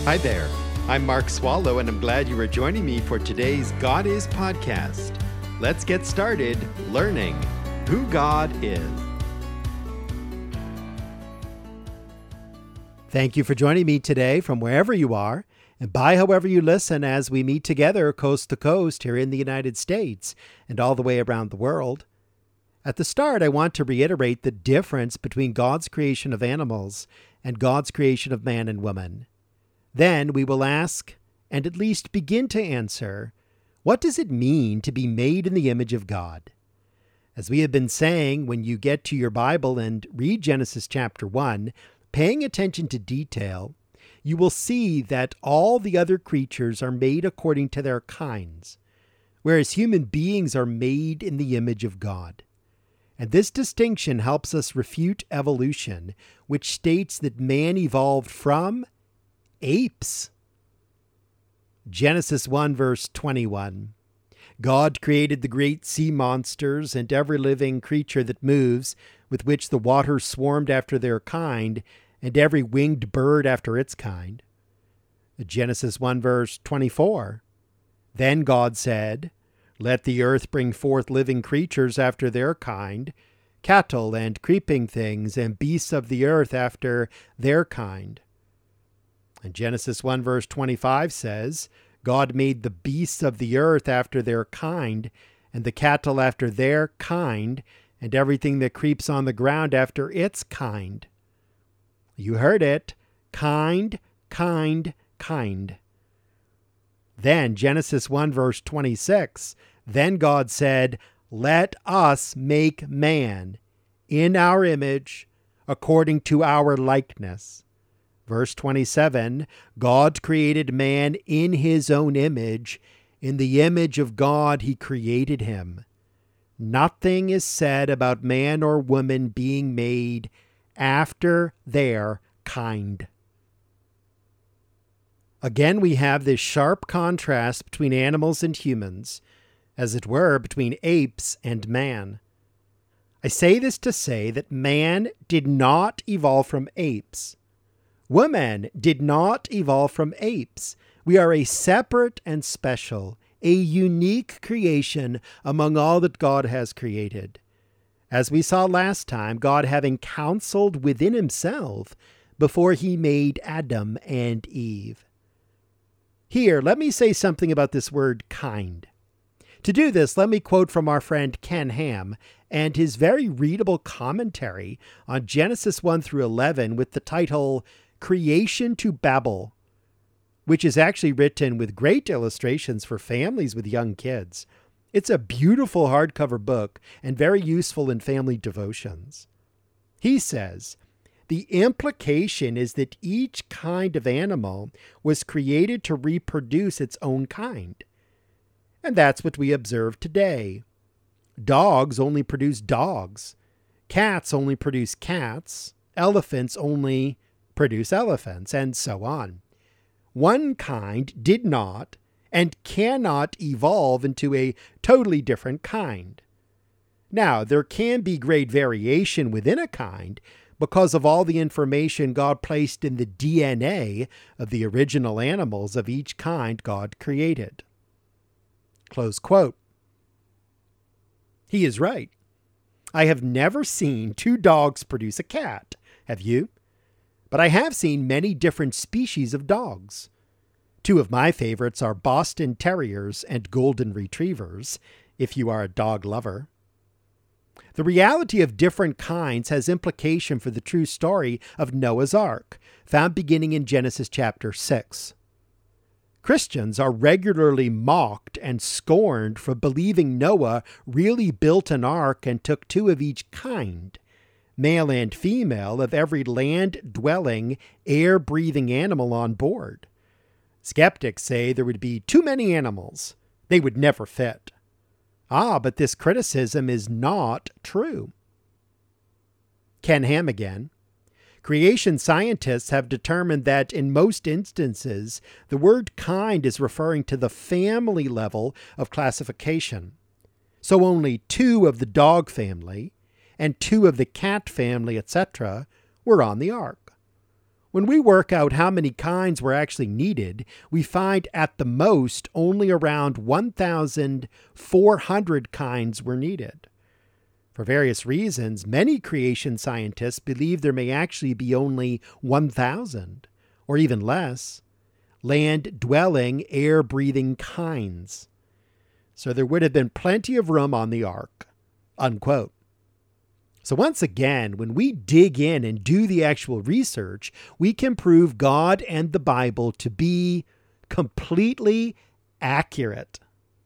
Hi there. I'm Mark Swallow, and I'm glad you are joining me for today's God Is podcast. Let's get started learning who God is. Thank you for joining me today from wherever you are, and by however you listen as we meet together coast to coast here in the United States and all the way around the world. At the start, I want to reiterate the difference between God's creation of animals and God's creation of man and woman. Then we will ask, and at least begin to answer, what does it mean to be made in the image of God? As we have been saying, when you get to your Bible and read Genesis chapter 1, paying attention to detail, you will see that all the other creatures are made according to their kinds, whereas human beings are made in the image of God. And this distinction helps us refute evolution, which states that man evolved from apes. Genesis 1 verse 21. God created the great sea monsters and every living creature that moves, with which the waters swarmed after their kind, and every winged bird after its kind. Genesis 1 verse 24. Then God said, "Let the earth bring forth living creatures after their kind, cattle and creeping things and beasts of the earth after their kind." And Genesis 1 verse 25 says, God made the beasts of the earth after their kind, and the cattle after their kind, and everything that creeps on the ground after its kind. You heard it. Kind, kind, kind. Then Genesis 1 verse 26, then God said, "Let us make man in our image, according to our likeness." Verse 27, God created man in his own image. In the image of God he created him. Nothing is said about man or woman being made after their kind. Again, we have this sharp contrast between animals and humans, as it were, between apes and man. I say this to say that man did not evolve from apes. Woman did not evolve from apes. We are a separate and special, a unique creation among all that God has created. As we saw last time, God having counseled within himself before he made Adam and Eve. Here, let me say something about this word kind. To do this, let me quote from our friend Ken Ham and his very readable commentary on Genesis 1 through 11 with the title Creation to Babel, which is actually written with great illustrations for families with young kids. It's a beautiful hardcover book and very useful in family devotions. He says, the implication is that each kind of animal was created to reproduce its own kind. And that's what we observe today. Dogs only produce dogs. Cats only produce cats. Elephants only produce elephants, and so on. One kind did not and cannot evolve into a totally different kind. Now, there can be great variation within a kind because of all the information God placed in the DNA of the original animals of each kind God created. Close quote. He is right. I have never seen two dogs produce a cat. Have you? But I have seen many different species of dogs. Two of my favorites are Boston Terriers and Golden Retrievers, if you are a dog lover. The reality of different kinds has implication for the true story of Noah's Ark, found beginning in Genesis chapter 6. Christians are regularly mocked and scorned for believing Noah really built an ark and took two of each kind, male and female, of every land-dwelling, air-breathing animal on board. Skeptics say there would be too many animals. They would never fit. But this criticism is not true. Ken Ham again. Creation scientists have determined that in most instances, the word kind is referring to the family level of classification. So only two of the dog family and two of the cat family, etc., were on the ark. When we work out how many kinds were actually needed, we find at the most only around 1,400 kinds were needed. For various reasons, many creation scientists believe there may actually be only 1,000, or even less, land-dwelling, air-breathing kinds. So there would have been plenty of room on the ark, unquote. So once again, when we dig in and do the actual research, we can prove God and the Bible to be completely accurate.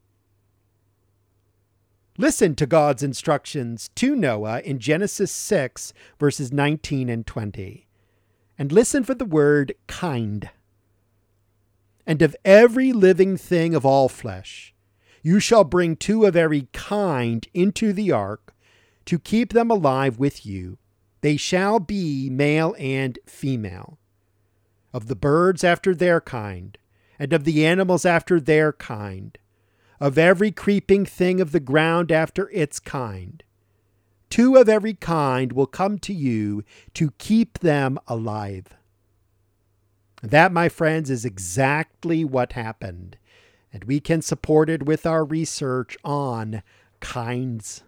Listen to God's instructions to Noah in Genesis 6, verses 19 and 20. And listen for the word kind. And of every living thing of all flesh, you shall bring 2 of every kind into the ark, to keep them alive with you. They shall be male and female. Of the birds after their kind, and of the animals after their kind, of every creeping thing of the ground after its kind. 2 of every kind will come to you to keep them alive. That, my friends, is exactly what happened, and we can support it with our research on kinds.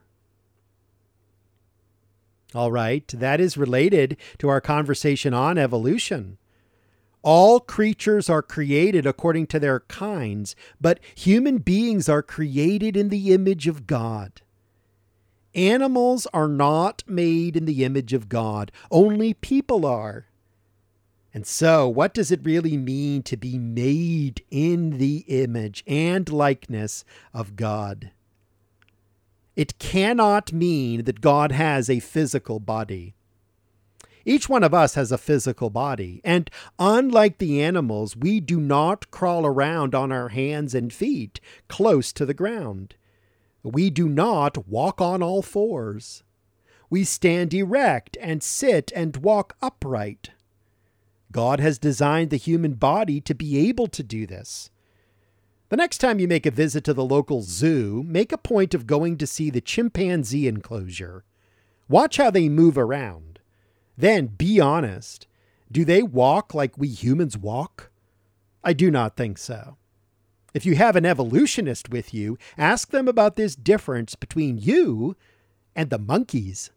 All right, that is related to our conversation on evolution. All creatures are created according to their kinds, but human beings are created in the image of God. Animals are not made in the image of God, only people are. And so, what does it really mean to be made in the image and likeness of God? It cannot mean that God has a physical body. Each one of us has a physical body, and unlike the animals, we do not crawl around on our hands and feet close to the ground. We do not walk on all fours. We stand erect and sit and walk upright. God has designed the human body to be able to do this. The next time you make a visit to the local zoo, make a point of going to see the chimpanzee enclosure. Watch how they move around. Then be honest. Do they walk like we humans walk? I do not think so. If you have an evolutionist with you, ask them about this difference between you and the monkeys.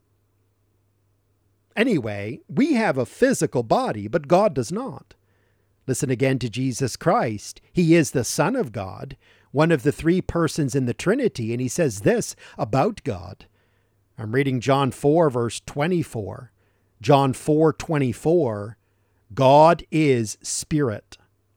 Anyway, we have a physical body, but God does not. Listen again to Jesus Christ. He is the Son of God, one of the 3 persons in the Trinity, and he says this about God. I'm reading John 4, verse 24. John 4:24, God is spirit.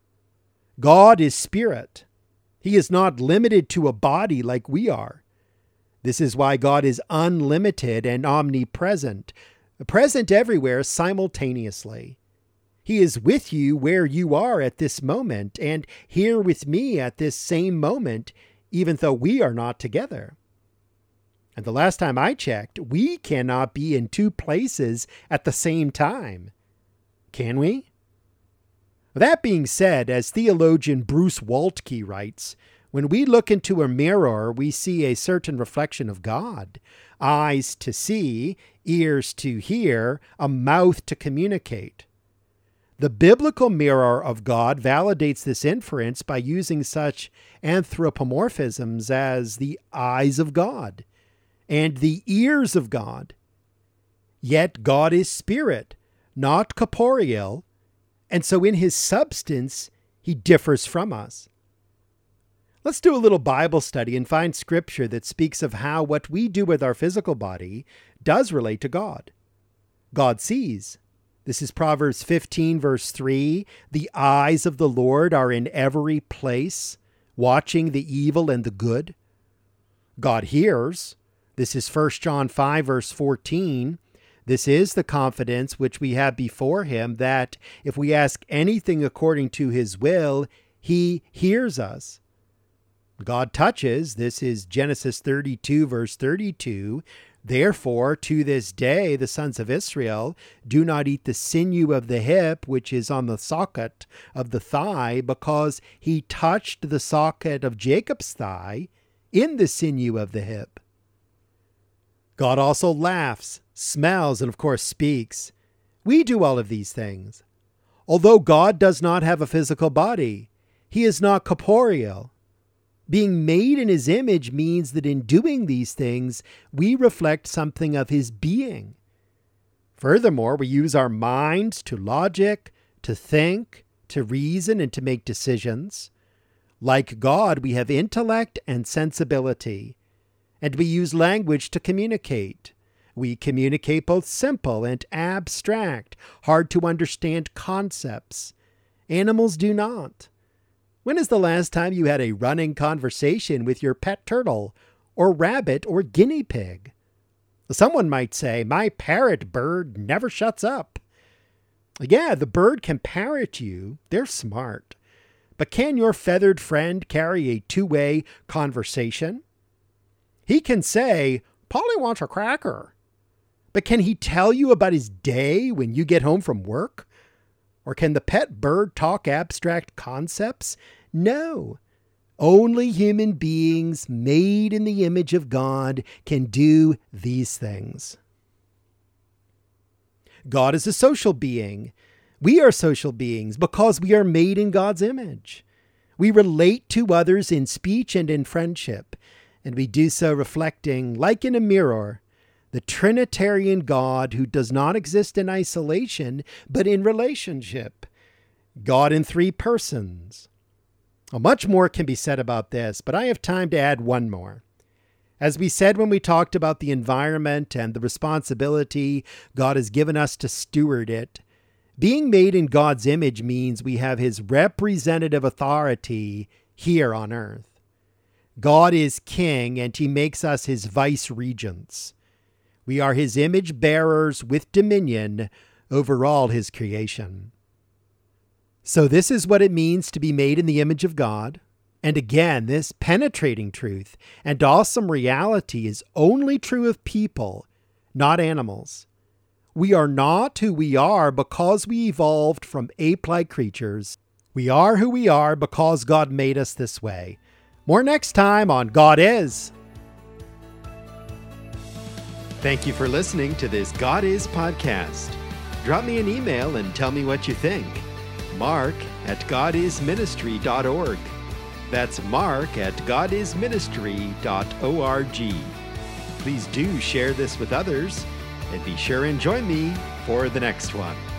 God is spirit. He is not limited to a body like we are. This is why God is unlimited and omnipresent, present everywhere simultaneously. He is with you where you are at this moment, and here with me at this same moment, even though we are not together. And the last time I checked, we cannot be in 2 places at the same time. Can we? That being said, as theologian Bruce Waltke writes, when we look into a mirror, we see a certain reflection of God. Eyes to see, ears to hear, a mouth to communicate. The biblical mirror of God validates this inference by using such anthropomorphisms as the eyes of God and the ears of God. Yet God is spirit, not corporeal, and so in his substance, he differs from us. Let's do a little Bible study and find scripture that speaks of how what we do with our physical body does relate to God. God sees. This is Proverbs 15, verse 3. The eyes of the Lord are in every place, watching the evil and the good. God hears. This is 1 John 5, verse 14. This is the confidence which we have before him, that if we ask anything according to his will, he hears us. God touches. This is Genesis 32, verse 32. Therefore, to this day, the sons of Israel do not eat the sinew of the hip, which is on the socket of the thigh, because he touched the socket of Jacob's thigh in the sinew of the hip. God also laughs, smells, and of course speaks. We do all of these things. Although God does not have a physical body, he is not corporeal. Being made in his image means that in doing these things, we reflect something of his being. Furthermore, we use our minds to logic, to think, to reason, and to make decisions. Like God, we have intellect and sensibility, and we use language to communicate. We communicate both simple and abstract, hard to understand concepts. Animals do not. When is the last time you had a running conversation with your pet turtle, or rabbit, or guinea pig? Someone might say, my parrot bird never shuts up. Yeah, the bird can parrot you. They're smart. But can your feathered friend carry a two-way conversation? He can say, Polly wants a cracker. But can he tell you about his day when you get home from work? Or can the pet bird talk abstract concepts? No. Only human beings made in the image of God can do these things. God is a social being. We are social beings because we are made in God's image. We relate to others in speech and in friendship, and we do so reflecting, like in a mirror, the Trinitarian God who does not exist in isolation, but in relationship. God in three persons. Well, much more can be said about this, but I have time to add one more. As we said when we talked about the environment and the responsibility God has given us to steward it, being made in God's image means we have his representative authority here on earth. God is king, and he makes us his vice-regents. We are his image bearers with dominion over all his creation. So this is what it means to be made in the image of God. And again, this penetrating truth and awesome reality is only true of people, not animals. We are not who we are because we evolved from ape-like creatures. We are who we are because God made us this way. More next time on God Is. Thank you for listening to this God Is podcast. Drop me an email and tell me what you think. mark@godisministry.org. That's mark@godisministry.org. Please do share this with others, and be sure and join me for the next one.